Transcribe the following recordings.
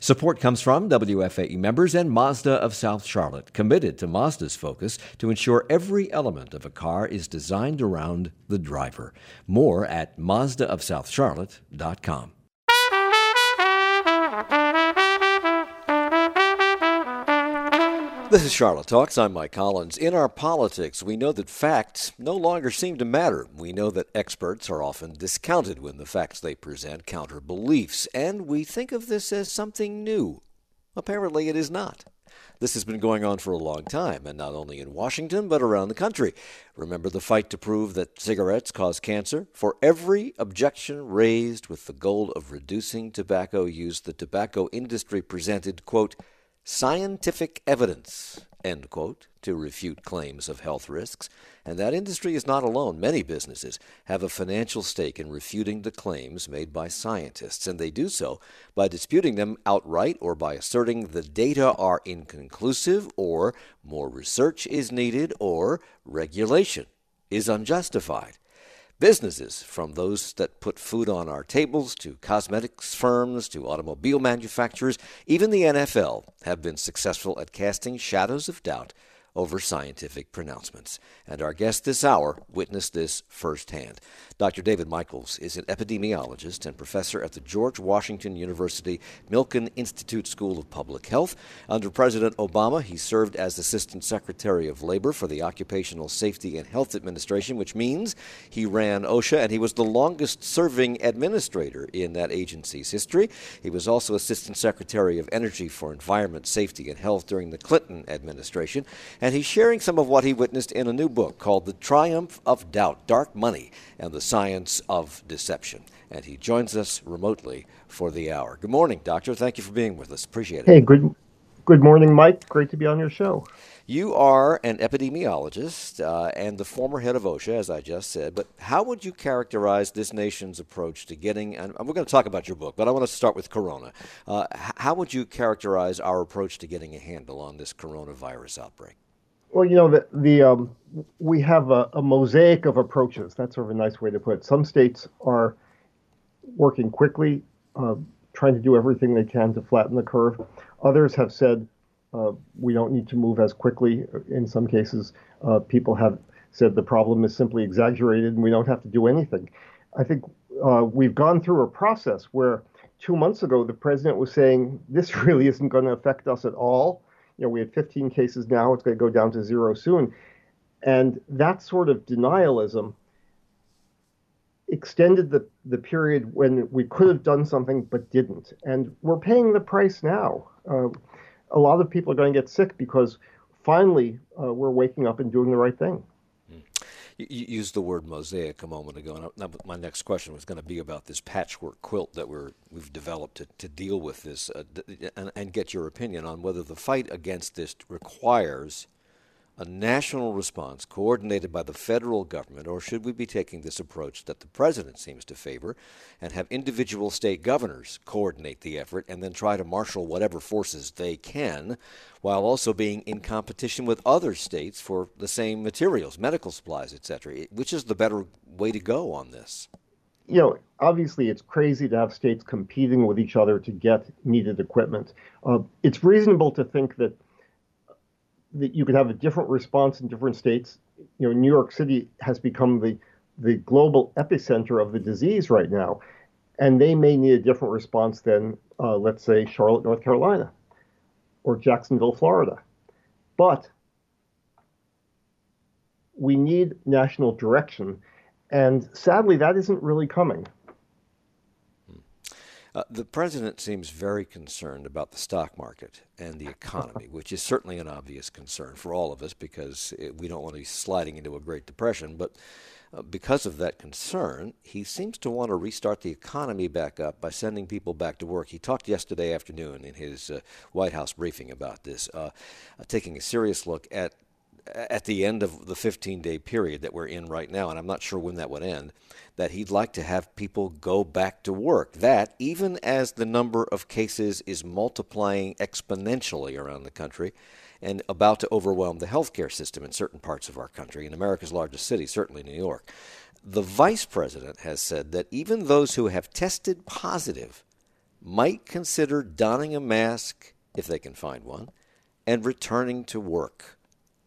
Support comes from WFAE members and Mazda of South Charlotte, committed to Mazda's focus to ensure every element of a car is designed around the driver. More at MazdaofSouthCharlotte.com. This is Charlotte Talks. I'm Mike Collins. In our politics, we know that facts no longer seem to matter. We know that experts are often discounted when the facts they present counter beliefs, and we think of this as something new. Apparently, it is not. This has been going on for a long time, and not only in Washington, but around the country. Remember the fight to prove that cigarettes cause cancer? For every objection raised with the goal of reducing tobacco use, the tobacco industry presented, quote, scientific evidence, end quote, to refute claims of health risks. And that industry is not alone. Many businesses have a financial stake in refuting the claims made by scientists, and they do so by disputing them outright or by asserting the data are inconclusive, or more research is needed, or regulation is unjustified. Businesses, from those that put food on our tables to cosmetics firms to automobile manufacturers, even the NFL, have been successful at casting shadows of doubt over scientific pronouncements. And our guest this hour witnessed this firsthand. Dr. David Michaels is an epidemiologist and professor at the George Washington University Milken Institute School of Public Health. Under President Obama, he served as Assistant Secretary of Labor for the Occupational Safety and Health Administration, which means he ran OSHA, and he was the longest-serving administrator in that agency's history. He was also Assistant Secretary of Energy for Environment, Safety, and Health during the Clinton administration. And he's sharing some of what he witnessed in a new book called The Triumph of Doubt, Dark Money and the Science of Deception. And he joins us remotely for the hour. Good morning, Doctor. Thank you for being with us. Appreciate it. Hey, good morning, Mike. Great to be on your show. You are an epidemiologist and the former head of OSHA, as I just said. But how would you characterize this nation's approach to getting, and we're going to talk about your book, but I want to start with corona. How would you characterize our approach to getting a handle on this coronavirus outbreak? Well, you know, we have a mosaic of approaches. That's sort of a nice way to put it. Some states are working quickly, trying to do everything they can to flatten the curve. Others have said we don't need to move as quickly. In some cases, people have said the problem is simply exaggerated and we don't have to do anything. I think we've gone through a process where 2 months ago, the president was saying this really isn't going to affect us at all. You know, we had 15 cases now. It's going to go down to 0 soon. And that sort of denialism extended the period when we could have done something but didn't. And we're paying the price now. A lot of people are going to get sick because finally we're waking up and doing the right thing. You used the word mosaic a moment ago, and my next question was going to be about this patchwork quilt that we've developed to deal with this and get your opinion on whether the fight against this requires a national response coordinated by the federal government, or should we be taking this approach that the president seems to favor and have individual state governors coordinate the effort and then try to marshal whatever forces they can while also being in competition with other states for the same materials, medical supplies, etc.? Which is the better way to go on this? You know, obviously it's crazy to have states competing with each other to get needed equipment. It's reasonable to think that you could have a different response in different states. You know, New York City has become the global epicenter of the disease right now, and they may need a different response than, let's say, Charlotte, North Carolina, or Jacksonville, Florida. But we need national direction, and sadly, that isn't really coming. The president seems very concerned about the stock market and the economy, which is certainly an obvious concern for all of us because we don't want to be sliding into a Great Depression. But because of that concern, he seems to want to restart the economy back up by sending people back to work. He talked yesterday afternoon in his White House briefing about this, taking a serious look at the end of the 15-day period that we're in right now, and I'm not sure when that would end, that he'd like to have people go back to work. That, even as the number of cases is multiplying exponentially around the country and about to overwhelm the healthcare system in certain parts of our country, in America's largest city, certainly New York. The vice president has said that even those who have tested positive might consider donning a mask, if they can find one, and returning to work.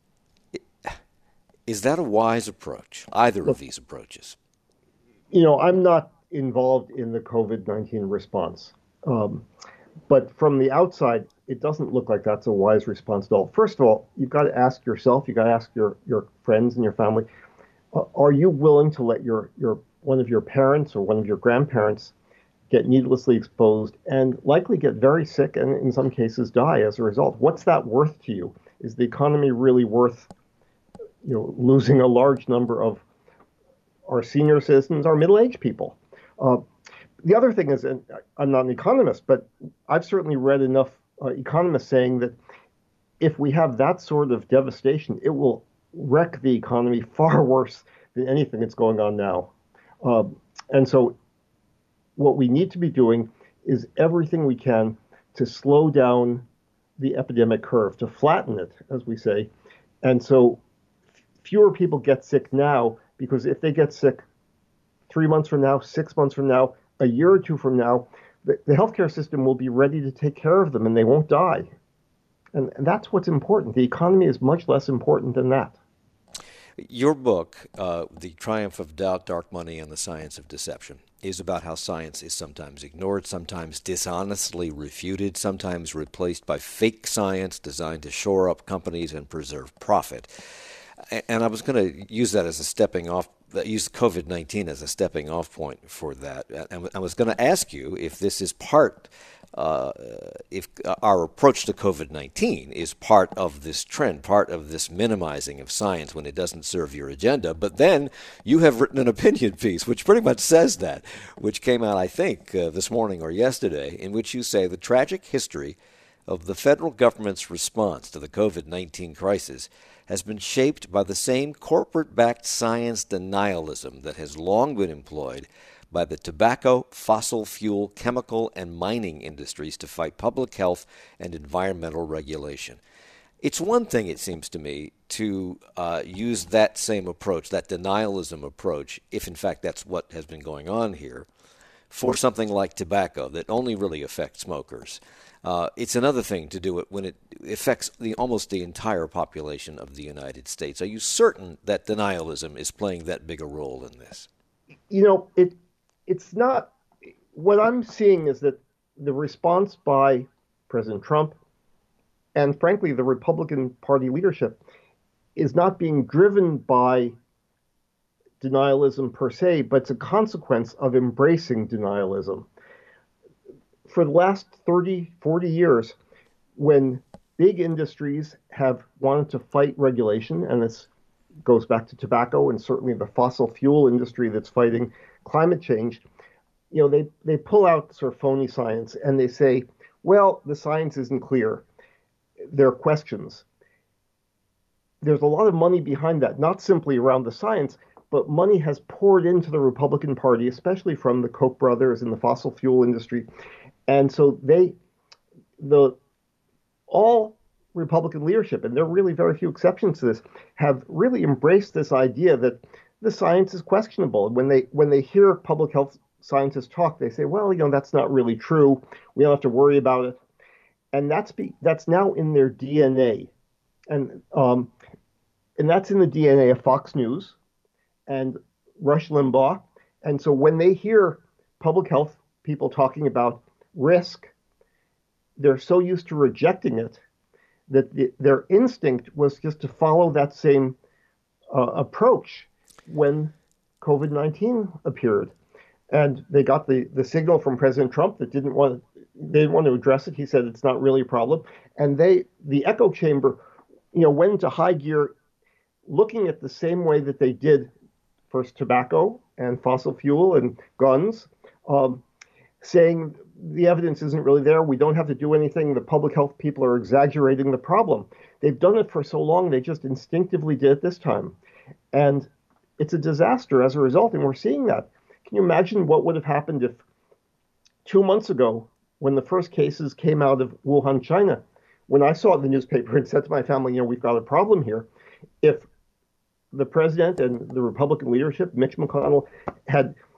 Is that a wise approach, either of Look, these approaches? I'm not involved in the COVID-19 response. Um, but from the outside, it doesn't look like that's a wise response at all. First of all, you've got to ask yourself, you've got to ask your friends and your family, are you willing to let your one of your parents or one of your grandparents get needlessly exposed and likely get very sick and in some cases die as a result? What's that worth to you? Is the economy really worth, losing a large number of our senior citizens, our middle-aged people? Uh, the other thing is, and I'm not an economist, but I've certainly read enough economists saying that if we have that sort of devastation, it will wreck the economy far worse than anything that's going on now. And so what we need to be doing is everything we can to slow down the epidemic curve, to flatten it, as we say. And so fewer people get sick now, because if they get sick 3 months from now, 6 months from now, a year or two from now, the healthcare system will be ready to take care of them and they won't die. And that's what's important. The economy is much less important than that. Your book, The Triumph of Doubt, Dark Money, and the Science of Deception, is about how science is sometimes ignored, sometimes dishonestly refuted, sometimes replaced by fake science designed to shore up companies and preserve profit. And I was going to use that as a stepping off, use COVID-19 as a stepping off point for that. And I was going to ask you if this is part if our approach to COVID-19 is part of this trend, part of this minimizing of science when it doesn't serve your agenda. But then you have written an opinion piece which pretty much says that, which came out, I think, this morning or yesterday, in which you say the tragic history of the federal government's response to the COVID-19 crisis has been shaped by the same corporate-backed science denialism that has long been employed by the tobacco, fossil fuel, chemical, and mining industries to fight public health and environmental regulation. It's one thing, it seems to me, to use that same approach, that denialism approach, if in fact that's what has been going on here, for something like tobacco that only really affects smokers. It's another thing to do it when it affects almost the entire population of the United States. Are you certain that denialism is playing that big a role in this? It's not. What I'm seeing is that the response by President Trump and, frankly, the Republican Party leadership is not being driven by denialism per se, but it's a consequence of embracing denialism. For the last 30, 40 years, when big industries have wanted to fight regulation, and this goes back to tobacco and certainly the fossil fuel industry that's fighting climate change, they pull out sort of phony science and they say, well, the science isn't clear. There are questions. There's a lot of money behind that, not simply around the science, but money has poured into the Republican Party, especially from the Koch brothers and the fossil fuel industry. And so all Republican leadership, and there are really very few exceptions to this, have really embraced this idea that the science is questionable. When they hear public health scientists talk, they say, well, that's not really true. We don't have to worry about it. And that's now in their DNA. And that's in the DNA of Fox News and Rush Limbaugh. And so when they hear public health people talking about risk, they're so used to rejecting it that their instinct was just to follow that same approach when COVID-19 appeared. And they got the signal from President Trump that they didn't want to address it. He said it's not really a problem. And the echo chamber, went into high gear, looking at the same way that they did first tobacco and fossil fuel and guns, saying the evidence isn't really there. We don't have to do anything. The public health people are exaggerating the problem. They've done it for so long, they just instinctively did it this time. And it's a disaster as a result, and we're seeing that. Can you imagine what would have happened if 2 months ago, when the first cases came out of Wuhan, China, when I saw it in the newspaper and said to my family, we've got a problem here, if the president and the Republican leadership, Mitch McConnell, had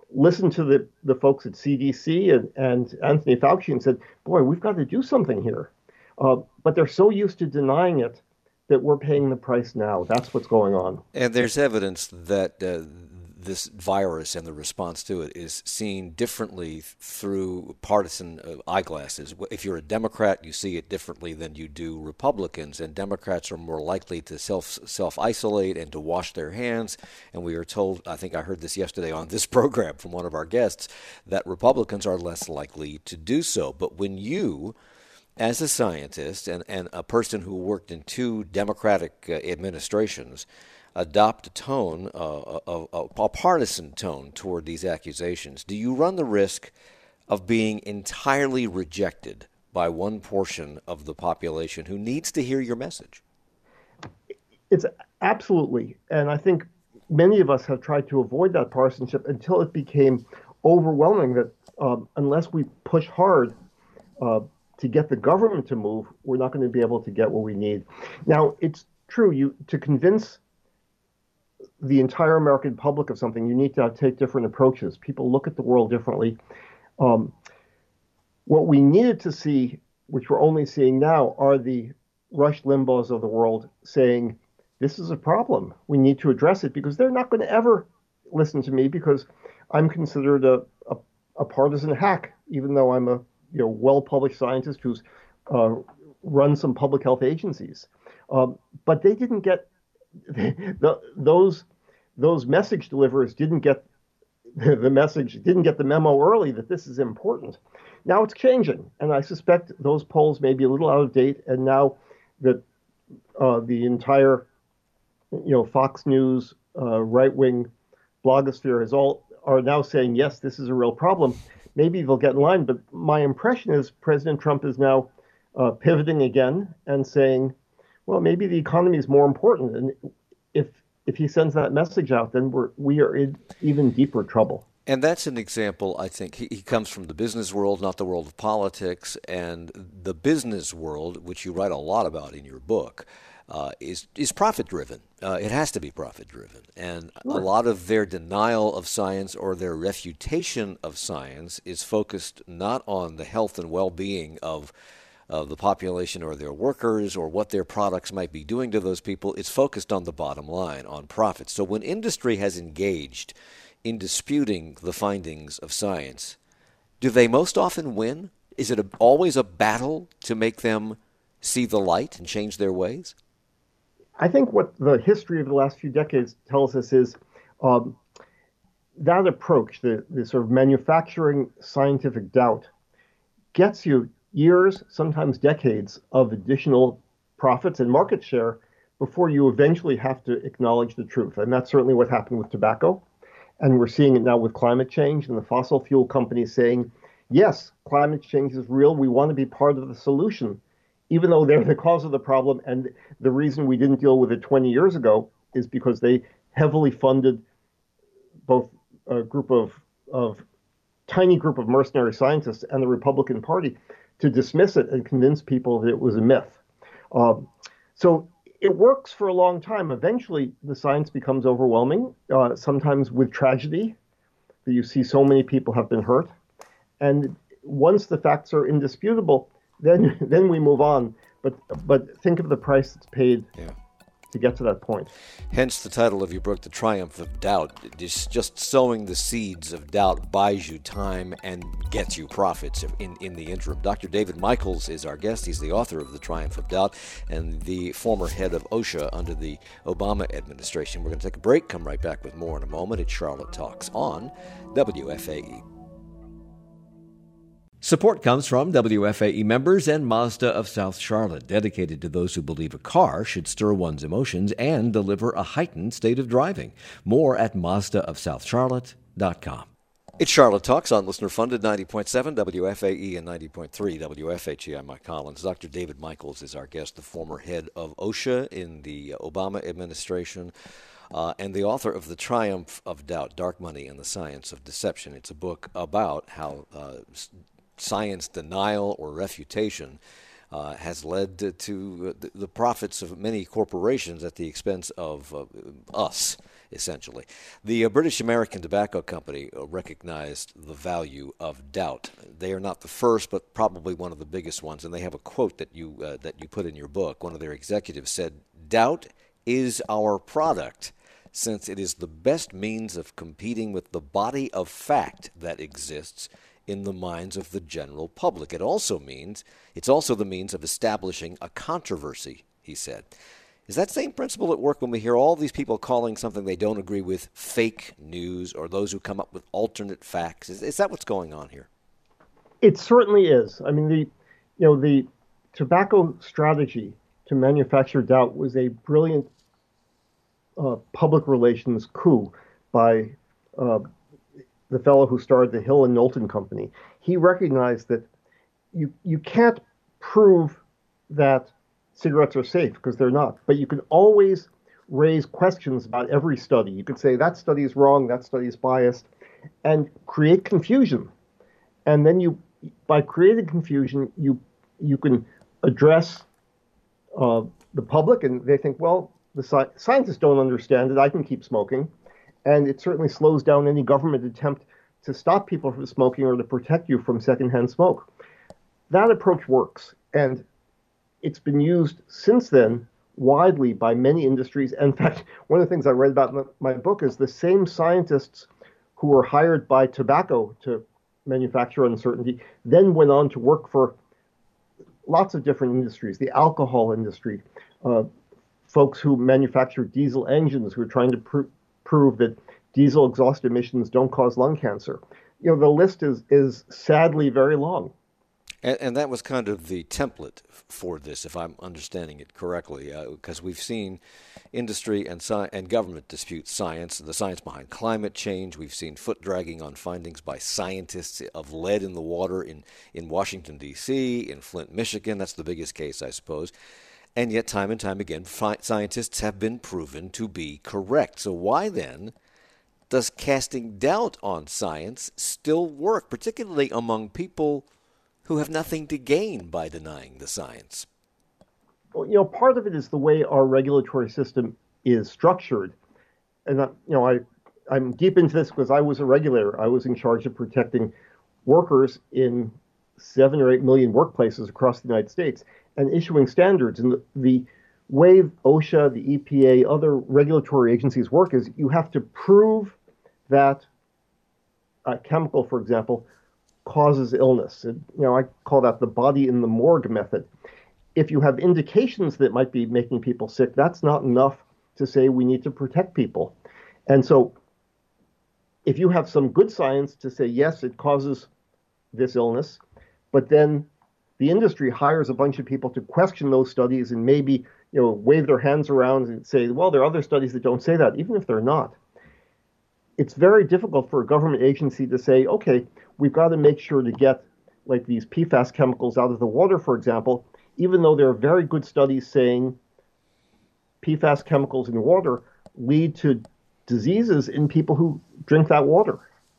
listened to the folks at CDC and Anthony Fauci and said, boy, we've got to do something here. But they're so used to denying it that we're paying the price now. That's what's going on. And there's evidence that this virus and the response to it is seen differently through partisan eyeglasses. If you're a Democrat, you see it differently than you do Republicans, and Democrats are more likely to self-isolate and to wash their hands. And we are told, I think I heard this yesterday on this program from one of our guests, that Republicans are less likely to do so. But when you, as a scientist and a person who worked in two Democratic administrations, adopt a tone, a partisan tone toward these accusations, do you run the risk of being entirely rejected by one portion of the population who needs to hear your message? It's absolutely. And I think many of us have tried to avoid that partisanship until it became overwhelming that unless we push hard to get the government to move, we're not going to be able to get what we need. Now, it's true, to convince the entire American public of something, you need to take different approaches. People look at the world differently. What we needed to see, which we're only seeing now, are the Rush Limbaughs of the world saying, this is a problem. We need to address it, because they're not going to ever listen to me because I'm considered a partisan hack, even though I'm a well-published scientist who's run some public health agencies. But they didn't get those message deliverers didn't get the message, didn't get the memo early that this is important. Now it's changing, and I suspect those polls may be a little out of date. And now that the entire, Fox News, right-wing blogosphere are now saying, yes, this is a real problem, maybe they'll get in line. But my impression is President Trump is now pivoting again and saying, well, maybe the economy is more important. And if he sends that message out, then we are in even deeper trouble. And that's an example, I think. He comes from the business world, not the world of politics. And the business world, which you write a lot about in your book, is profit-driven. It has to be profit-driven. And Sure. A lot of their denial of science or their refutation of science is focused not on the health and well-being of the population or their workers or what their products might be doing to those people. It's focused on the bottom line, on profits. So when industry has engaged in disputing the findings of science, do they most often win? Is it always a battle to make them see the light and change their ways? I think what the history of the last few decades tells us is that approach, the sort of manufacturing scientific doubt, gets you years, sometimes decades of additional profits and market share before you eventually have to acknowledge the truth. And that's certainly what happened with tobacco. And we're seeing it now with climate change and the fossil fuel companies saying, yes, climate change is real. We want to be part of the solution, even though they're the cause of the problem. And the reason we didn't deal with it 20 years ago is because they heavily funded both a tiny group of mercenary scientists and the Republican Party to dismiss it and convince people that it was a myth. So it works for a long time. Eventually, the science becomes overwhelming, sometimes with tragedy, that you see so many people have been hurt. And once the facts are indisputable, then we move on. But think of the price that's paid to get to that point. Hence the title of your book, The Triumph of Doubt. Just sowing the seeds of doubt buys you time and gets you profits in the interim. Dr. David Michaels is our guest. He's the author of The Triumph of Doubt and the former head of OSHA under the Obama administration. We're going to take a break, come right back with more in a moment. It's Charlotte Talks on WFAE. Support comes from WFAE members and Mazda of South Charlotte, dedicated to those who believe a car should stir one's emotions and deliver a heightened state of driving. More at MazdaofSouthCharlotte.com. It's Charlotte Talks on listener-funded 90.7 WFAE and 90.3 WFHE. I'm Mike Collins. Dr. David Michaels is our guest, the former head of OSHA in the Obama administration, and the author of The Triumph of Doubt, Dark Money and the Science of Deception. It's a book about how science denial or refutation has led to the profits of many corporations at the expense of us essentially. The British American Tobacco Company recognized the value of doubt. They are not the first, but probably one of the biggest ones, and they have a quote that you put in your book. One of their executives said, "Doubt is our product, since it is the best means of competing with the body of fact that exists in the minds of the general public. It's also the means of establishing a controversy," he said. Is that same principle at work when we hear all these people calling something they don't agree with fake news, or those who come up with alternate facts? Is that what's going on here? It certainly is. I mean, the tobacco strategy to manufacture doubt was a brilliant public relations coup by the fellow who started the Hill and Knowlton Company. He recognized that you can't prove that cigarettes are safe, because they're not, but you can always raise questions about every study. You could say that study is wrong, that study is biased, and create confusion. And then by creating confusion, you can address the public, and they think, well, the scientists don't understand it, I can keep smoking. And it certainly slows down any government attempt to stop people from smoking or to protect you from secondhand smoke. That approach works, and it's been used since then widely by many industries. In fact, one of the things I read about in my book is the same scientists who were hired by tobacco to manufacture uncertainty then went on to work for lots of different industries, the alcohol industry, folks who manufacture diesel engines who are trying to prove that diesel exhaust emissions don't cause lung cancer. The list is sadly very long. And that was kind of the template for this, if I'm understanding it correctly, because we've seen industry and government dispute science, the science behind climate change. We've seen foot dragging on findings by scientists of lead in the water in Washington, D.C., in Flint, Michigan. That's the biggest case, I suppose. And yet, time and time again, scientists have been proven to be correct. So why then does casting doubt on science still work, particularly among people who have nothing to gain by denying the science? Well, part of it is the way our regulatory system is structured. And, I'm deep into this because I was a regulator. I was in charge of protecting workers in 7 or 8 million workplaces across the United States and issuing standards. And the way OSHA, the EPA, other regulatory agencies work is you have to prove that a chemical, for example, causes illness. I call that the body in the morgue method. If you have indications that it might be making people sick, that's not enough to say we need to protect people. And so if you have some good science to say, yes, it causes this illness, but then the industry hires a bunch of people to question those studies and maybe wave their hands around and say, well, there are other studies that don't say that, even if they're not. It's very difficult for a government agency to say, okay, we've got to make sure to get like these PFAS chemicals out of the water, for example, even though there are very good studies saying PFAS chemicals in water lead to diseases in people who drink that water.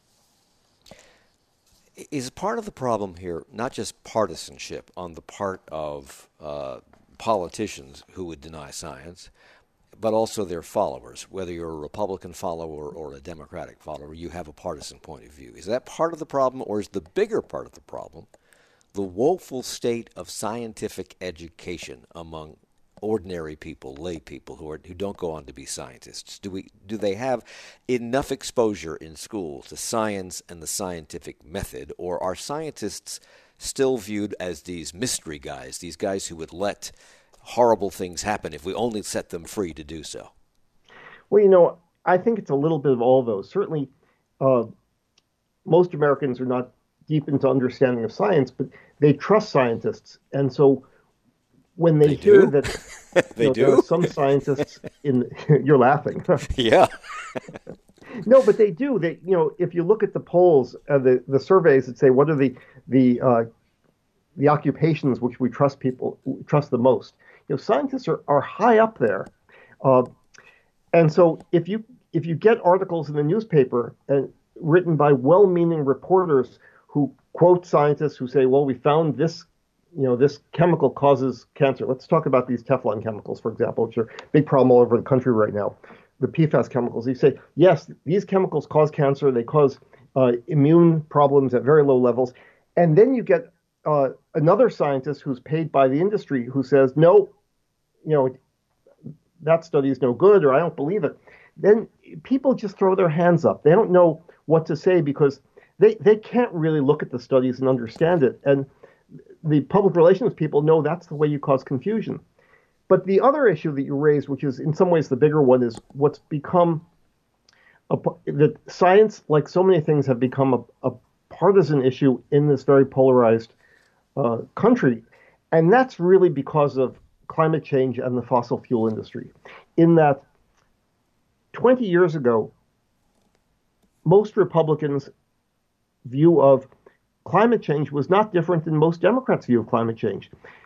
Is part of the problem here not just partisanship on the part of politicians who would deny science, but also their followers? Whether you're a Republican follower or a Democratic follower, you have a partisan point of view. Is that part of the problem, or is the bigger part of the problem the woeful state of scientific education among ordinary people, lay people who don't go on to be scientists? Do they have enough exposure in school to science and the scientific method, or are scientists still viewed as these mystery guys, these guys who would let horrible things happen if we only set them free to do so? Well, I think it's a little bit of all of those. Certainly, most Americans are not deep into understanding of science, but they trust scientists. And so when they hear that there are some scientists you're laughing. Yeah. No, but they do. If you look at the polls, the surveys that say what are the occupations which we trust the most, scientists are high up there. And so if you get articles in the newspaper written by well-meaning reporters who quote scientists who say, well, we found this chemical causes cancer. Let's talk about these Teflon chemicals, for example, which are a big problem all over the country right now. the PFAS chemicals. You say, yes, these chemicals cause cancer. They cause immune problems at very low levels. And then you get another scientist who's paid by the industry who says, no, you know, that study is no good, or I don't believe it. Then people just throw their hands up. They don't know what to say because they can't really look at the studies and understand it. And the public relations people know that's the way you cause confusion. But the other issue that you raised, which is in some ways the bigger one, is what's become that science, like so many things, have become a partisan issue in this very polarized country. And that's really because of climate change and the fossil fuel industry. In that 20 years ago, most Republicans' view of climate change was not different than most Democrats' view of climate change.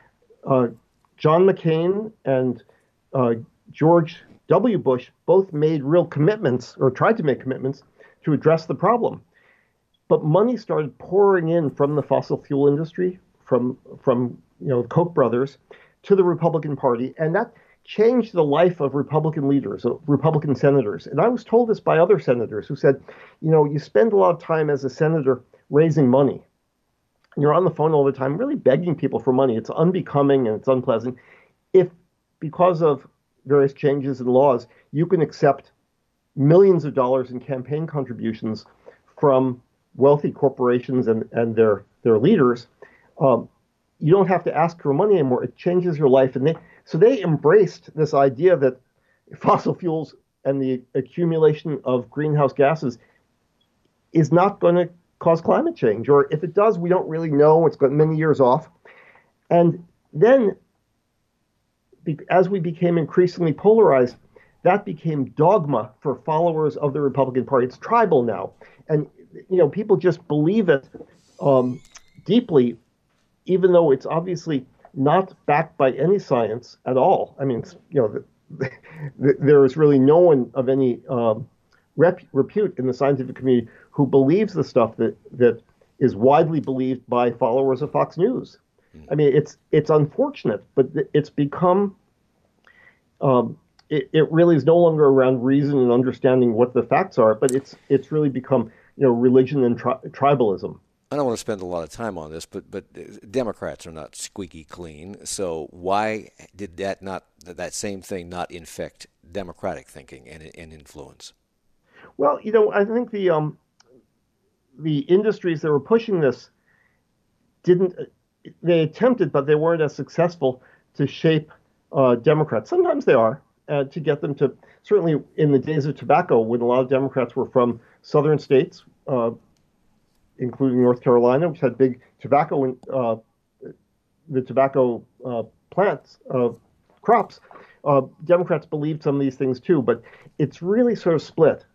John McCain and George W. Bush both made real commitments, or tried to make commitments, to address the problem. But money started pouring in from the fossil fuel industry, from Koch brothers, to the Republican Party, and that changed the life of Republican leaders, Republican senators. And I was told this by other senators who said, you spend a lot of time as a senator raising money. You're on the phone all the time, really begging people for money. It's unbecoming and it's unpleasant. If, because of various changes in laws, you can accept millions of dollars in campaign contributions from wealthy corporations and their leaders, you don't have to ask for money anymore. It changes your life. And they embraced this idea that fossil fuels and the accumulation of greenhouse gases is not going to cause climate change, or if it does, we don't really know. It's got many years off. And then, as we became increasingly polarized, that became dogma for followers of the Republican Party. It's tribal now, and people just believe it deeply, even though it's obviously not backed by any science at all. I mean, there is really no one of any repute in the scientific community who believes the stuff that is widely believed by followers of Fox News. I mean, it's unfortunate, but it's become it really is no longer around reason and understanding what the facts are, but it's really become religion and tribalism. I don't want to spend a lot of time on this, but Democrats are not squeaky clean. So why did that same thing not infect Democratic thinking and influence? Well, I think the industries that were pushing this they attempted, but they weren't as successful to shape Democrats. Sometimes they are, to get them to, certainly in the days of tobacco, when a lot of Democrats were from southern states, including North Carolina, which had big tobacco, the tobacco plants, crops. Democrats believed some of these things too, but it's really sort of split.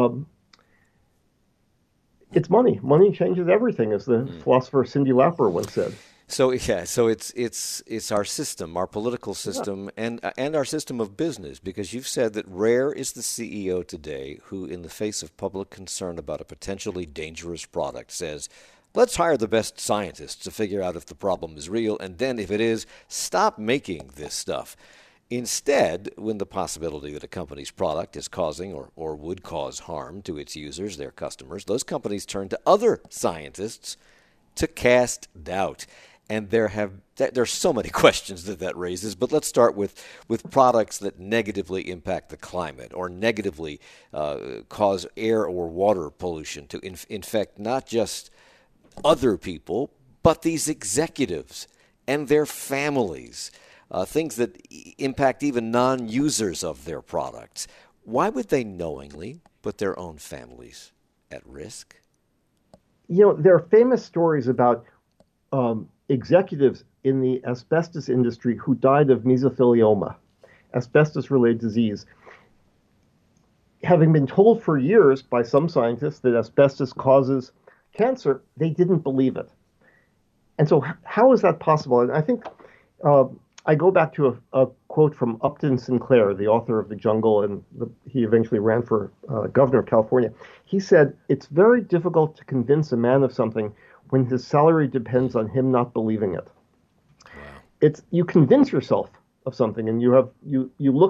It's money. Money changes everything, as the philosopher Cyndi Lauper once said. So it's our system, our political system, and our system of business. Because you've said that Rare is the CEO today who, in the face of public concern about a potentially dangerous product, says, "Let's hire the best scientists to figure out if the problem is real, and then if it is, stop making this stuff." Instead, when the possibility that a company's product is causing or would cause harm to its users, their customers, those companies turn to other scientists to cast doubt. And there's so many questions that raises, but let's start with products that negatively impact the climate or negatively cause air or water pollution to infect not just other people, but these executives and their families. Things that impact even non-users of their products. Why would they knowingly put their own families at risk? There are famous stories about executives in the asbestos industry who died of mesothelioma, asbestos-related disease, having been told for years by some scientists that asbestos causes cancer. They didn't believe it. And so how is that possible? And I think I go back to a quote from Upton Sinclair, the author of The Jungle, and he eventually ran for governor of California. He said, "It's very difficult to convince a man of something when his salary depends on him not believing it." Wow. You convince yourself of something, and you look at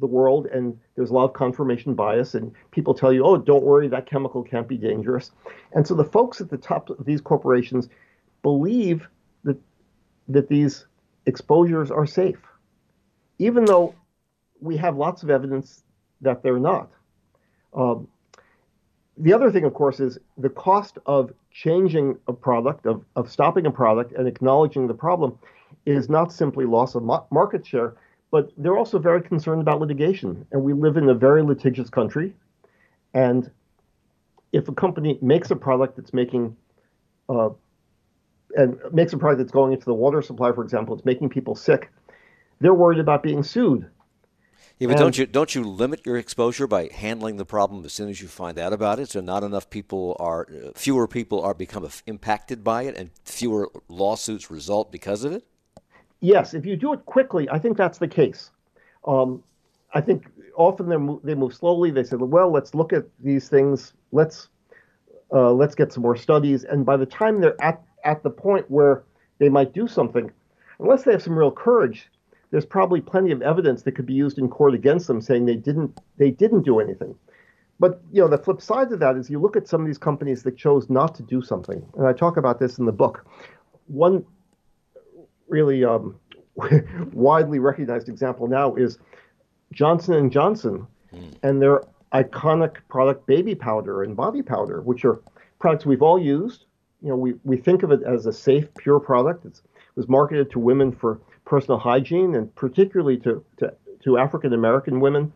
the world, and there's a lot of confirmation bias, and people tell you, oh, don't worry, that chemical can't be dangerous. And so the folks at the top of these corporations believe that these exposures are safe, even though we have lots of evidence that they're not. Um, the other thing, of course, is the cost of changing a product, of stopping a product and acknowledging the problem is not simply loss of market share, but they're also very concerned about litigation. And we live in a very litigious country. And if a company makes a product that's making and makes a product that's going into the water supply, for example, it's making people sick, they're worried about being sued. Yeah, but don't you limit your exposure by handling the problem as soon as you find out about it? So not enough people are, fewer people are become impacted by it, and fewer lawsuits result because of it? Yes, if you do it quickly, I think that's the case. I think often they move slowly. They say, well, let's look at these things. Let's get some more studies. And by the time they're at the point where they might do something, unless they have some real courage, there's probably plenty of evidence that could be used in court against them, saying they didn't do anything. But the flip side of that is you look at some of these companies that chose not to do something, and I talk about this in the book. One really widely recognized example now is Johnson and Johnson and their iconic product baby powder and body powder, which are products we've all used. We think of it as a safe, pure product. It was marketed to women for personal hygiene, and particularly to African American women.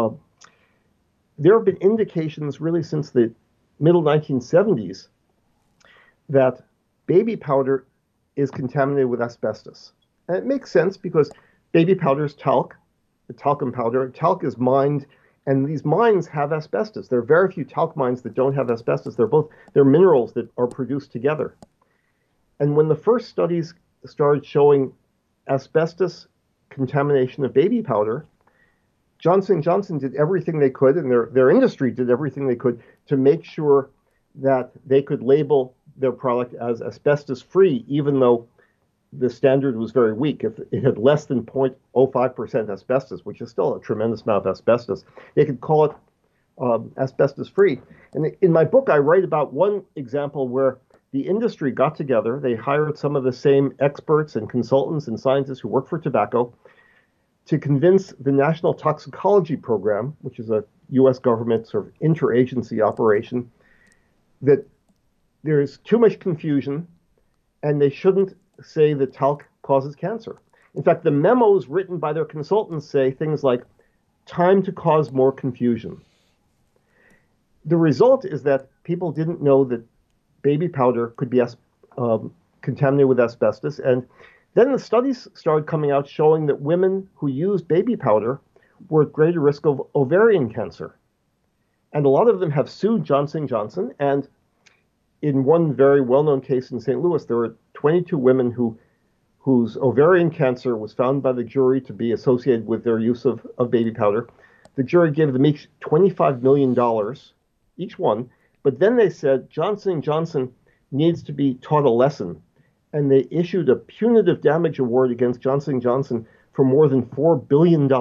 There have been indications really since the middle 1970s that baby powder is contaminated with asbestos. And it makes sense because baby powder is talc, the talcum powder. Talc is mined, and these mines have asbestos. There are very few talc mines that don't have asbestos. They're minerals that are produced together. And when the first studies started showing asbestos contamination of baby powder, Johnson & Johnson did everything they could, and their industry did everything they could to make sure that they could label their product as asbestos-free, even though the standard was very weak. If it had less than 0.05% asbestos, which is still a tremendous amount of asbestos, they could call it asbestos-free. And in my book, I write about one example where the industry got together. They hired some of the same experts and consultants and scientists who work for tobacco to convince the National Toxicology Program, which is a U.S. government sort of interagency operation, that there's too much confusion and they shouldn't say that talc causes cancer. In fact, the memos written by their consultants say things like, time to cause more confusion. The result is that people didn't know that baby powder could be contaminated with asbestos. And then the studies started coming out showing that women who used baby powder were at greater risk of ovarian cancer. And a lot of them have sued Johnson & Johnson. And in one very well-known case in St. Louis, there were 22 women whose ovarian cancer was found by the jury to be associated with their use of baby powder. The jury gave them each $25 million, each one. But then they said Johnson & Johnson needs to be taught a lesson. And they issued a punitive damage award against Johnson & Johnson for more than $4 billion.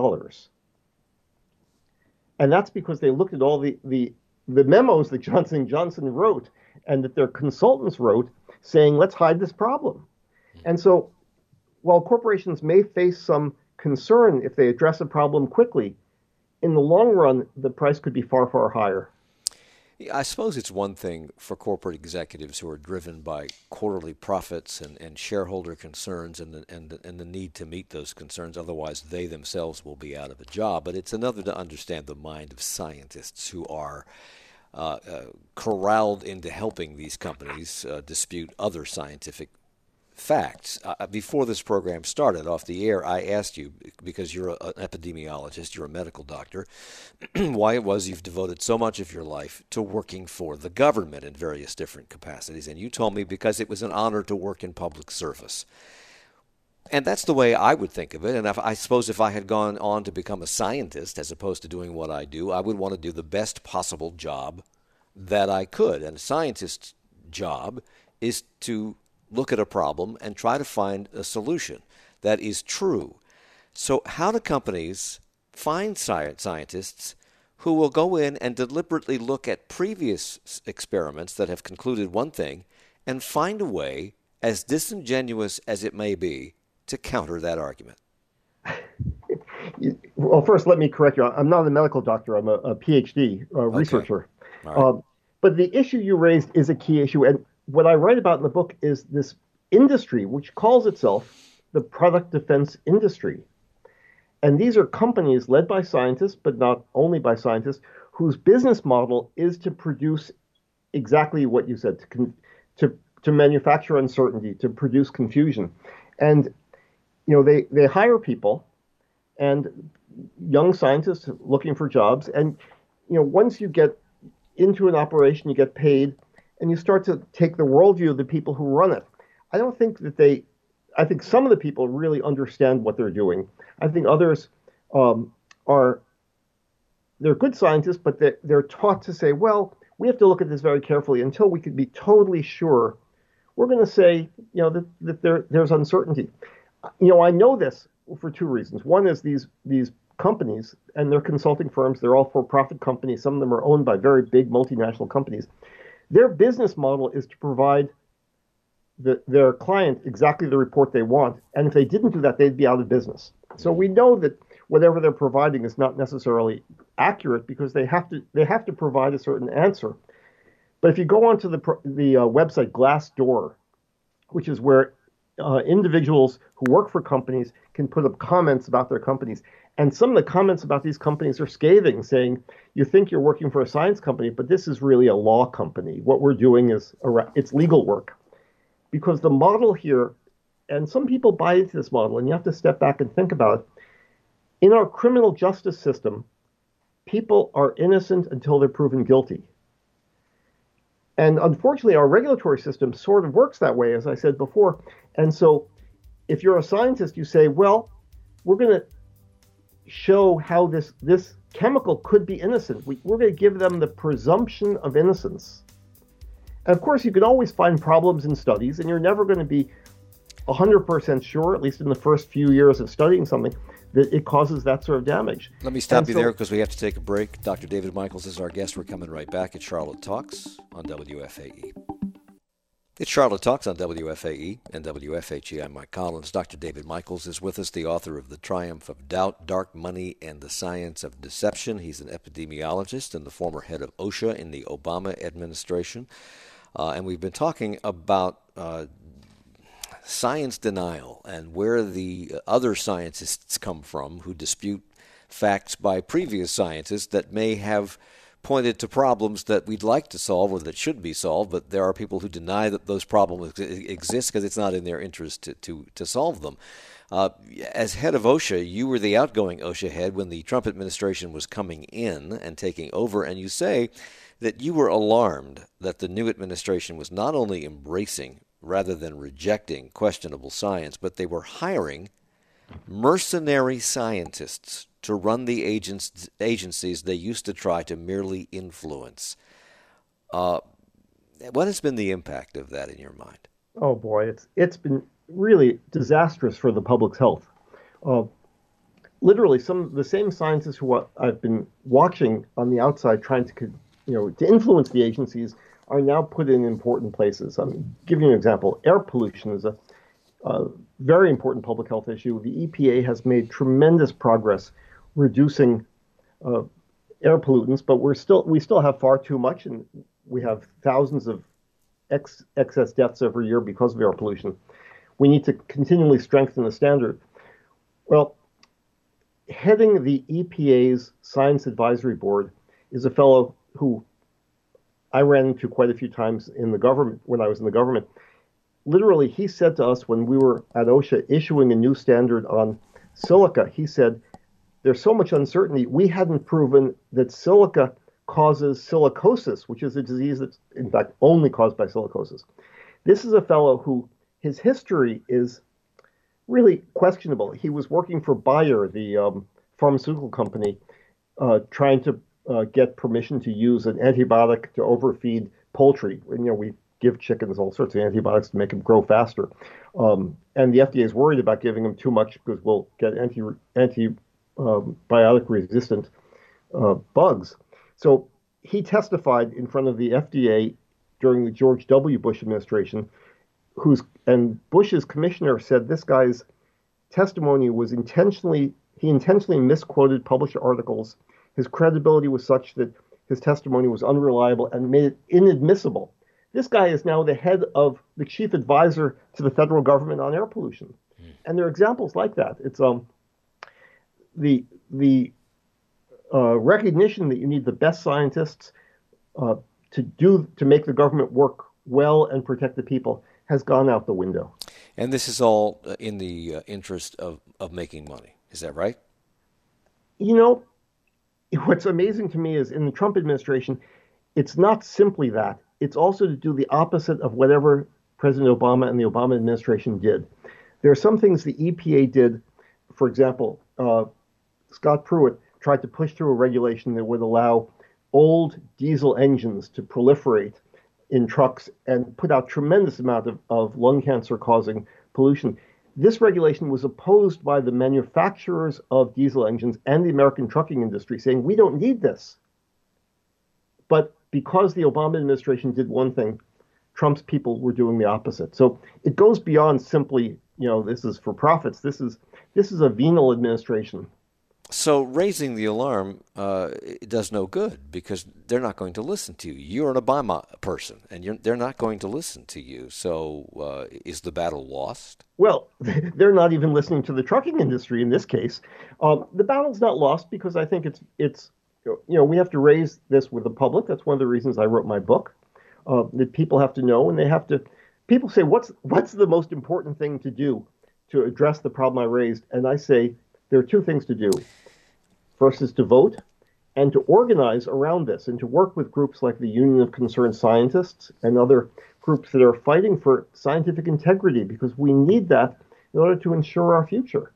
And that's because they looked at all the memos that Johnson & Johnson wrote and that their consultants wrote saying, let's hide this problem. And so while corporations may face some concern if they address a problem quickly, in the long run, the price could be far, far higher. I suppose it's one thing for corporate executives who are driven by quarterly profits and shareholder concerns and the need to meet those concerns. Otherwise, they themselves will be out of a job. But it's another to understand the mind of scientists who are corralled into helping these companies dispute other scientific facts. Before this program started off the air, I asked you, because you're an epidemiologist, you're a medical doctor, why it was you've devoted so much of your life to working for the government in various different capacities. And you told me because it was an honor to work in public service. And that's the way I would think of it. And I suppose if I had gone on to become a scientist as opposed to doing what I do, I would want to do the best possible job that I could. And a scientist's job is to look at a problem and try to find a solution that is true. So how do companies find scientists who will go in and deliberately look at previous experiments that have concluded one thing and find a way, as disingenuous as it may be, to counter that argument? Well, first, let me correct you. I'm not a medical doctor. I'm a PhD researcher. All right. But the issue you raised is a key issue. And what I write about in the book is this industry, which calls itself the product defense industry. And these are companies led by scientists, but not only by scientists, whose business model is to produce exactly what you said, to manufacture uncertainty, to produce confusion. And, they hire people and young scientists looking for jobs. And, once you get into an operation, you get paid, and you start to take the worldview of the people who run it. I don't think that I think some of the people really understand what they're doing. I think others they're good scientists, but they're taught to say, well, we have to look at this very carefully until we can be totally sure. We're going to say, that there's uncertainty. I know this for two reasons. One is these companies and their consulting firms, they're all for-profit companies. Some of them are owned by very big multinational companies. Their business model is to provide their client exactly the report they want. And if they didn't do that, they'd be out of business. So we know that whatever they're providing is not necessarily accurate because they have to provide a certain answer. But if you go onto the website Glassdoor, which is where individuals who work for companies can put up comments about their companies. And some of the comments about these companies are scathing, saying, you think you're working for a science company, but this is really a law company. What we're doing is it's legal work. Because the model here, and some people buy into this model, and you have to step back and think about it. In our criminal justice system, people are innocent until they're proven guilty. And unfortunately, our regulatory system sort of works that way, as I said before. And so if you're a scientist, you say, well, we're going to show how this chemical could be innocent. We're going to give them the presumption of innocence. And of course, you can always find problems in studies, and you're never going to be 100% sure, at least in the first few years of studying something, that it causes that sort of damage. Let me stop you there because we have to take a break. Dr. David Michaels is our guest. We're coming right back at Charlotte Talks on WFAE. It's Charlotte Talks on WFAE and WFHE. I'm Mike Collins. Dr. David Michaels is with us, the author of The Triumph of Doubt, Dark Money, and the Science of Deception. He's an epidemiologist and the former head of OSHA in the Obama administration. And we've been talking about science denial and where the other scientists come from who dispute facts by previous scientists that may have pointed to problems that we'd like to solve or that should be solved, but there are people who deny that those problems exist because it's not in their interest to solve them. As head of OSHA, you were the outgoing OSHA head when the Trump administration was coming in and taking over, and you say that you were alarmed that the new administration was not only embracing rather than rejecting questionable science, but they were hiring mercenary scientists to run the agencies they used to try to merely influence. What has been the impact of that in your mind? Oh boy, it's been really disastrous for the public's health. Literally, some of the same scientists who I've been watching on the outside trying to influence the agencies are now put in important places. I'm giving you an example. Air pollution is a very important public health issue. The EPA has made tremendous progress reducing air pollutants, but we still have far too much, and we have thousands of excess deaths every year because of air pollution. We need to continually strengthen the standard. Well, heading the EPA's Science Advisory Board is a fellow who I ran into quite a few times in the government when I was in the government. Literally, he said to us when we were at OSHA issuing a new standard on silica, he said, there's so much uncertainty, we hadn't proven that silica causes silicosis, which is a disease that's, in fact, only caused by silicosis. This is a fellow who, his history is really questionable. He was working for Bayer, the pharmaceutical company, trying to get permission to use an antibiotic to overfeed poultry. We give chickens all sorts of antibiotics to make them grow faster. And the FDA is worried about giving them too much because we'll get biotic-resistant bugs. So he testified in front of the FDA during the George W. Bush administration, and Bush's commissioner said this guy's testimony was he intentionally misquoted published articles. His credibility was such that his testimony was unreliable and made it inadmissible. This guy is now the chief advisor to the federal government on air pollution. And there are examples like that. It's the recognition that you need the best scientists to make the government work well and protect the people has gone out the window. And this is all in the interest of making money. Is that right? You know, what's amazing to me is in the Trump administration, it's not simply that. It's also to do the opposite of whatever President Obama and the Obama administration did. There are some things the EPA did. For example, Scott Pruitt tried to push through a regulation that would allow old diesel engines to proliferate in trucks and put out tremendous amount of lung cancer causing pollution. This regulation was opposed by the manufacturers of diesel engines and the American trucking industry, saying we don't need this. But because the Obama administration did one thing, Trump's people were doing the opposite. So it goes beyond simply, this is for profits. This is a venal administration. So raising the alarm it does no good because they're not going to listen to you. You're an Obama person, and they're not going to listen to you. So is the battle lost? Well, they're not even listening to the trucking industry in this case. The battle's not lost because I think it's we have to raise this with the public. That's one of the reasons I wrote my book. That people have to know, and they have to. People say, "What's the most important thing to do to address the problem I raised?" And I say there are two things to do. First is to vote and to organize around this and to work with groups like the Union of Concerned Scientists and other groups that are fighting for scientific integrity because we need that in order to ensure our future.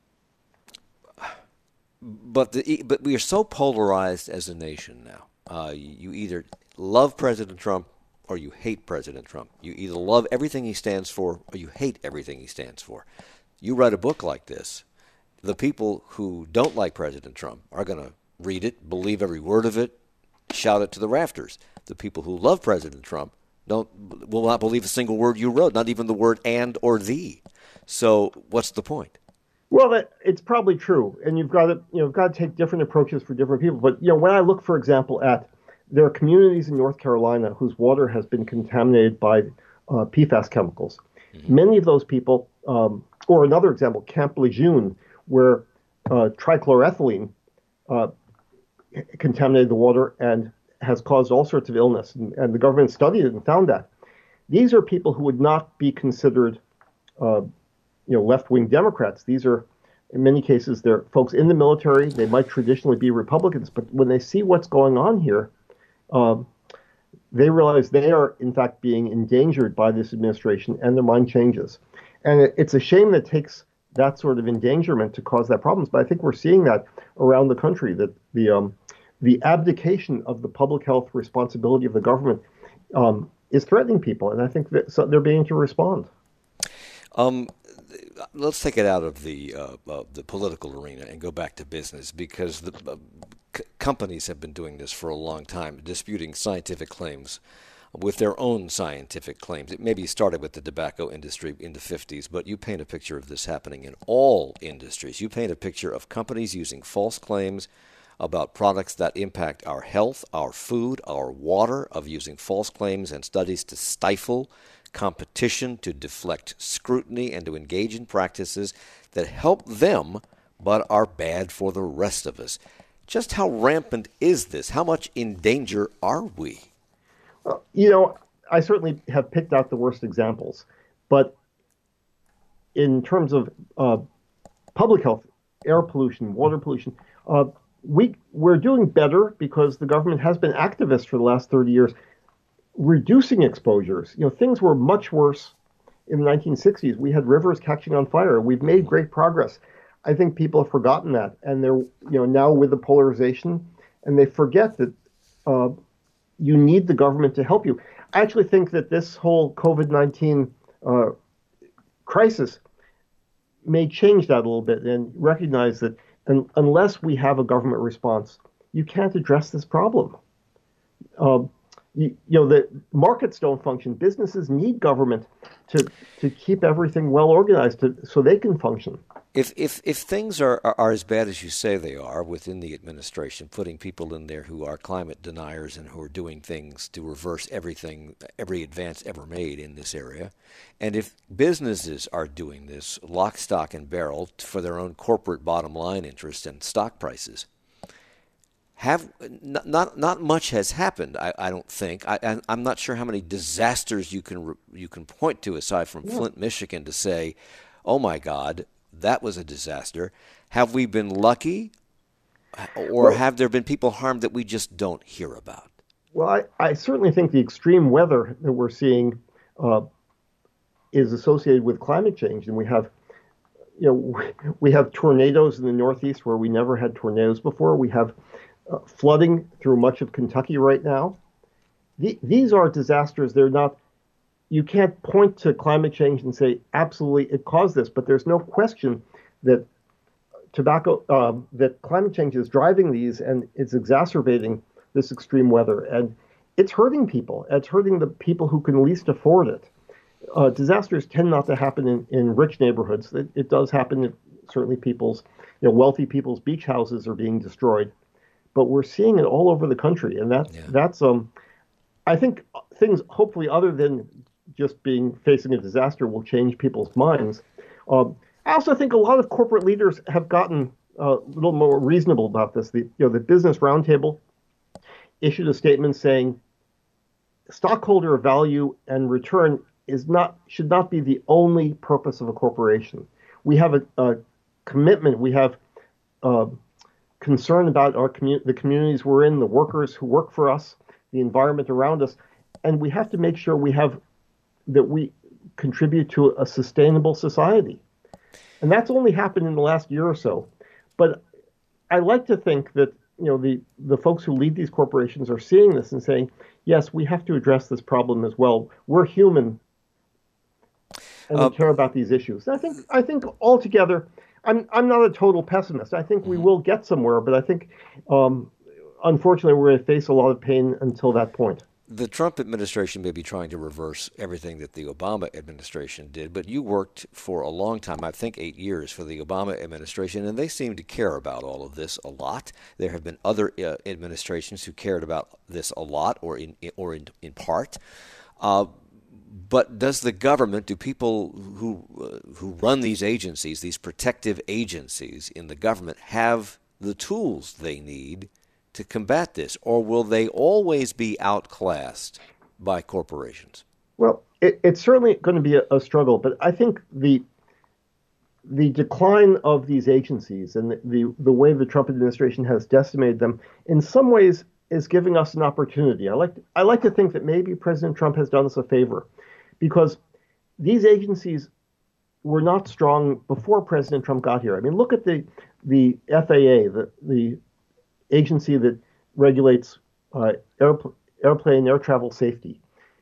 But we are so polarized as a nation now. You either love President Trump or you hate President Trump. You either love everything he stands for or you hate everything he stands for. You write a book like this. The people who don't like President Trump are going to read it, believe every word of it, shout it to the rafters. The people who love President Trump will not believe a single word you wrote, not even the word and or the. So what's the point? Well, it's probably true, and you've got to take different approaches for different people. But when I look, for example, there are communities in North Carolina whose water has been contaminated by PFAS chemicals. Mm-hmm. Many of those people, or another example, Camp Lejeune, where trichloroethylene contaminated the water and has caused all sorts of illness. And the government studied it and found that. These are people who would not be considered left-wing Democrats. These are, in many cases, they're folks in the military. They might traditionally be Republicans. But when they see what's going on here, they realize they are, in fact, being endangered by this administration, and their mind changes. And it's a shame that it takes that sort of endangerment to cause that problems. But I think we're seeing that around the country, that the abdication of the public health responsibility of the government is threatening people. And I think that they're beginning to respond. Let's take it out of the political arena and go back to business, because the companies have been doing this for a long time, disputing scientific claims with their own scientific claims. It maybe started with the tobacco industry in the 50s, but you paint a picture of this happening in all industries. You paint a picture of companies using false claims about products that impact our health, our food, our water, of using false claims and studies to stifle competition, to deflect scrutiny, and to engage in practices that help them but are bad for the rest of us. Just how rampant is this? How much in danger are we? I certainly have picked out the worst examples, but in terms of public health, air pollution, water pollution, we're doing better because the government has been activist for the last 30 years, reducing exposures. Things were much worse in the 1960s. We had rivers catching on fire. We've made great progress. I think people have forgotten that, and they're now with the polarization, and they forget that you need the government to help you. I actually think that this whole COVID-19 crisis may change that a little bit and recognize that And unless we have a government response, you can't address this problem. Um, the markets don't function. Businesses need government to keep everything well organized so they can function. If things are as bad as you say they are within the administration, putting people in there who are climate deniers and who are doing things to reverse everything, every advance ever made in this area, and if businesses are doing this lock, stock, and barrel for their own corporate bottom line interest and stock prices, have not much has happened. I don't think. I'm not sure how many disasters you can point to aside from Yeah. Flint, Michigan, to say, oh my God, that was a disaster. Have we been lucky, or Well, have there been people harmed that we just don't hear about? I certainly think the extreme weather that we're seeing uh, is associated with climate change, and we have tornadoes in the Northeast where we never had tornadoes before. We have flooding through much of Kentucky right now. These are disasters. They're not. You can't point to climate change and say absolutely it caused this, but there's no question that that climate change is driving these and it's exacerbating this extreme weather, and it's hurting people. It's hurting the people who can least afford it. Disasters tend not to happen in rich neighborhoods. It does happen if certainly wealthy people's beach houses are being destroyed, but we're seeing it all over the country, and Yeah. that's I think things hopefully other than just being facing a disaster will change people's minds. I also think a lot of corporate leaders have gotten a little more reasonable about this. The Business Roundtable issued a statement saying stockholder value and return is not should not be the only purpose of a corporation. We have a commitment. We have uh, concern about the communities we're in, the workers who work for us, the environment around us, and we have to make sure we contribute to a sustainable society. And that's only happened in the last year or so. But I like to think that the folks who lead these corporations are seeing this and saying, yes, we have to address this problem as well. We're human and we Uh, care about these issues. I think altogether, I'm not a total pessimist. I think we will get somewhere, but I think um, unfortunately we're going to face a lot of pain until that point. the Trump administration may be trying to reverse everything that the Obama administration did, but you worked for a long time, I think 8 years, for the Obama administration, and they seem to care about all of this a lot. There have been other administrations who cared about this a lot, or in part. Uh, but does the government, do people who run these agencies, these protective agencies in the government, have the tools they need to combat this, or will they always be outclassed by corporations? Well, it's certainly going to be a struggle, but I think the decline of these agencies and the way the Trump administration has decimated them, in some ways, is giving us an opportunity. I like to think that maybe President Trump has done us a favor, because these agencies were not strong before President Trump got here. I mean, look at the FAA, the agency that regulates uh, airplane air travel safety.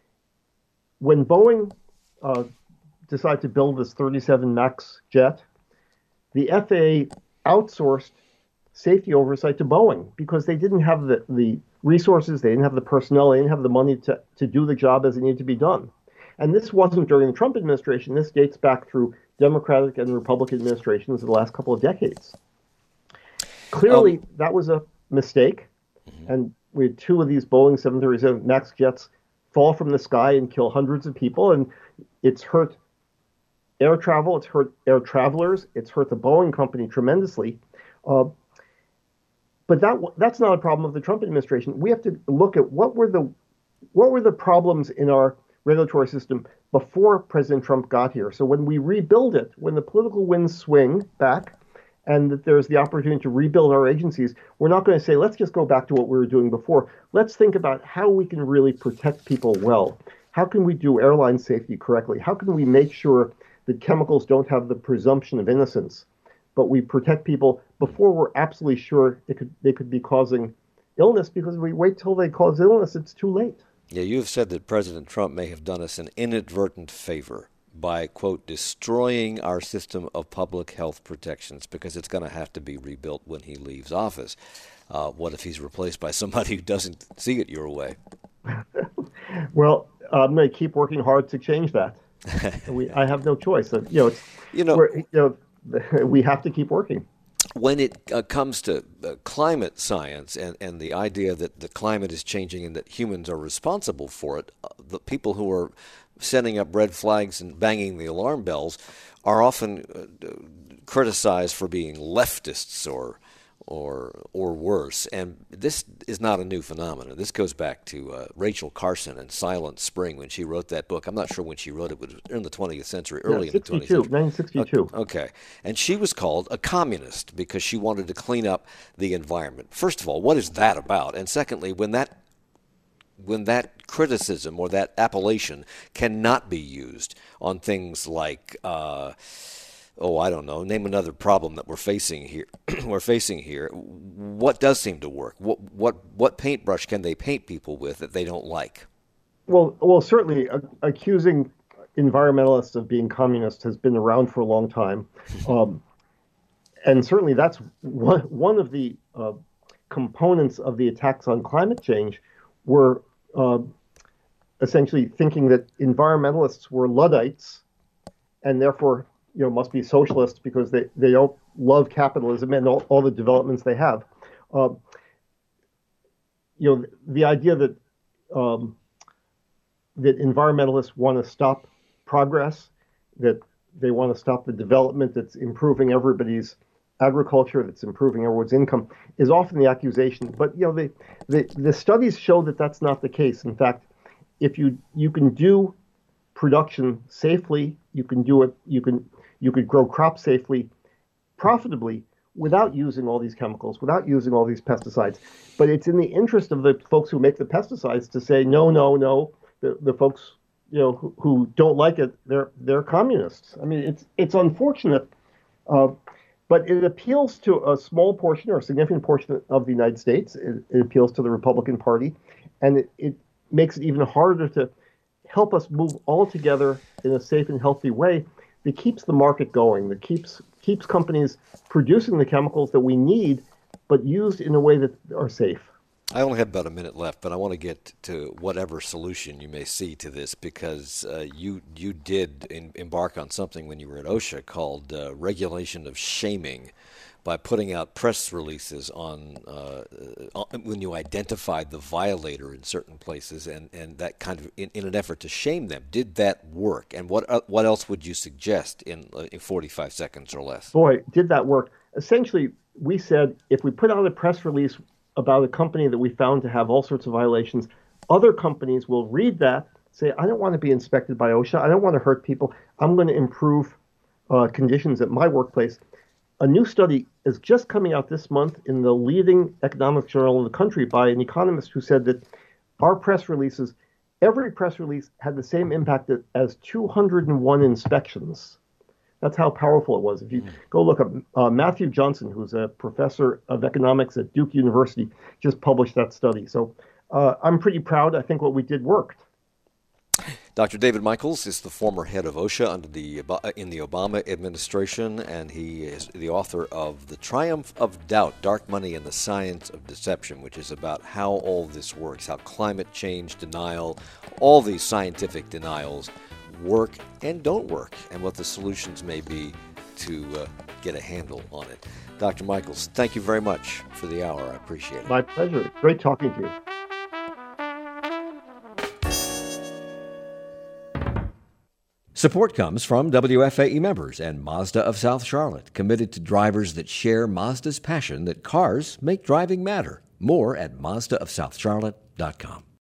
When Boeing uh, decided to build this 37 MAX jet, the FAA outsourced safety oversight to Boeing because they didn't have the resources, they didn't have the personnel, they didn't have the money to do the job as it needed to be done. And this wasn't during the Trump administration. This dates back through Democratic and Republican administrations of the last couple of decades. Um, Clearly, that was a mistake. And we had two of these Boeing 737 MAX jets fall from the sky and kill hundreds of people. And it's hurt air travel, it's hurt air travelers, it's hurt the Boeing company tremendously. Uh, but that's not a problem of the Trump administration. We have to look at what were the problems in our regulatory system before President Trump got here. So when we rebuild it, when the political winds swing back, and that there's the opportunity to rebuild our agencies, we're not going to say, let's just go back to what we were doing before. Let's think about how we can really protect people well. How can we do airline safety correctly? How can we make sure that chemicals don't have the presumption of innocence, but we protect people before we're absolutely sure they could be causing illness, because if we wait till they cause illness, it's too late. yeah, you have said that President Trump may have done us an inadvertent favor by, quote, destroying our system of public health protections because it's going to have to be rebuilt when he leaves office. What if he's replaced by somebody who doesn't see it your way? Well, I'm going to keep working hard to change that. I have no choice. We have to keep working. When it comes to climate science and the idea that the climate is changing and that humans are responsible for it, the people who are setting up red flags and banging the alarm bells are often criticized for being leftists or worse. And this is not a new phenomenon. This goes back to Rachel Carson and Silent Spring when she wrote that book. I'm not sure when she wrote it, but it was in the 20th century, early in the 20th century. 1962. Okay. And she was called a communist because she wanted to clean up the environment. First of all, what is that about? And secondly, when that criticism or that appellation cannot be used on things like I don't know, name another problem that we're facing here. What does seem to work? What paintbrush can they paint people with that they don't like? Well, certainly accusing environmentalists of being communists has been around for a long time, and certainly that's one of the components of the attacks on climate change were essentially thinking that environmentalists were Luddites, and therefore must be socialists because they don't love capitalism and all the developments they have. The idea that that environmentalists want to stop progress, that they want to stop the development that's improving everybody's agriculture, that's improving everyone's income, is often the accusation. But the studies show that that's not the case. In fact, if you can do production safely, you can do it. You could grow crops safely, profitably, without using all these chemicals, without using all these pesticides. But it's in the interest of the folks who make the pesticides to say, no. The folks who don't like it, they're communists. I mean, it's unfortunate, but it appeals to a small portion or a significant portion of the United States. It appeals to the Republican Party, and it makes it even harder to help us move all together in a safe and healthy way that keeps the market going, that keeps companies producing the chemicals that we need, but used in a way that are safe. I only have about a minute left, but I want to get to whatever solution you may see to this, because you did embark on something when you were at OSHA called regulation of shaming, by putting out press releases on when you identified the violator in certain places, and that kind of in an effort to shame them. Did that work? And what else would you suggest in 45 seconds or less? Boy, did that work. Essentially, we said if we put out a press release about a company that we found to have all sorts of violations, other companies will read that, say, I don't want to be inspected by OSHA. I don't want to hurt people. I'm going to improve conditions at my workplace. A new study is just coming out this month in the leading economic journal in the country by an economist who said that our press releases, every press release had the same impact as 201 inspections. That's how powerful it was. If you go look up, Matthew Johnson, who's a professor of economics at Duke University, just published that study. So I'm pretty proud. I think what we did worked. Dr. David Michaels is the former head of OSHA in the Obama administration, and he is the author of The Triumph of Doubt, Dark Money and the Science of Deception, which is about how all this works, how climate change denial, all these scientific denials work and don't work, and what the solutions may be to get a handle on it. Dr. Michaels, thank you very much for the hour. I appreciate it. My pleasure. Great talking to you. Support comes from WFAE members and Mazda of South Charlotte, committed to drivers that share Mazda's passion that cars make driving matter. More at MazdaofSouthCharlotte.com.